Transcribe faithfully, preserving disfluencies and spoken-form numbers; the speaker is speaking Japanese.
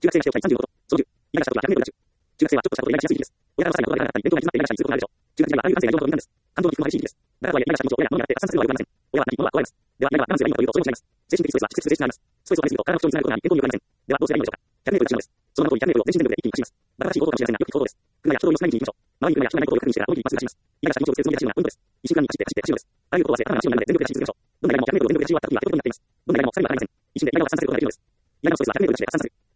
中学生は使用期間さんじゅうごど。そのじゅう、依頼者とはひゃくメートル中。中学生はちょっとしたことで依頼しやすい日です。親からのサインが断らなかったり、勉強が行き詰まっていない者に通告があるでしょう。中学時代はああいう感性が非常に得意なんです。感情に含まれしい日です。だからとはいえ、依頼者の気持ちを親が物になって発散するのはよくありません。親は何ものは加えます。では、依頼は我慢すればいいのかというと、そうでも違います。精神的ストレスは蓄積する性質があります。ストレスを与えすぎると体の不調につながることがあり、健康に良くなりません。では、どうすればいいのでしょうか。ひゃくメートル中なのです。その名の通りひゃくメートルを全身全力で一気に走ります。バカらしい行動かもしれませんが、よく聞く行動です。車や人通りの少ない道に行きましょう。周りに車や人がないことをよく確認してから、思い切り一発走ります。依頼者の気持ちをつけるつもりで走るのは運動です。一瞬間に走って走って走るのです。あらゆることを忘れ、頭が足を並べて全力で走り続けましょう。どんな依頼もひゃくメートルを全力で走り終わった時には手元になっています。どんな依頼も最後まで離れません。一瞬で依頼を発散することができるのです。依頼のストレスはひゃくメートルの地で発散する。